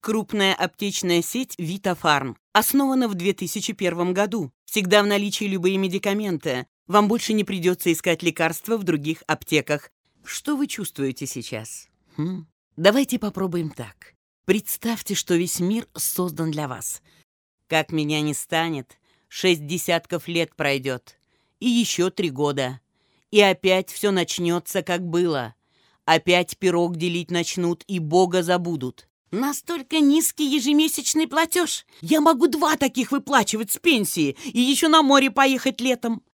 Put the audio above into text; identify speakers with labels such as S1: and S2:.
S1: Крупная аптечная сеть «Витафарм» основана в 2001 году. Всегда в наличии любые медикаменты. Вам больше не придется искать лекарства в других аптеках. Что вы чувствуете сейчас? Давайте попробуем так. Представьте, что весь мир создан для вас. Как меня не станет, 6 десятков лет пройдет. И еще 3 года. И опять все начнется, как было. Опять пирог делить начнут и Бога забудут. Настолько низкий ежемесячный платеж. Я могу 2 таких выплачивать с пенсии и еще на море поехать летом.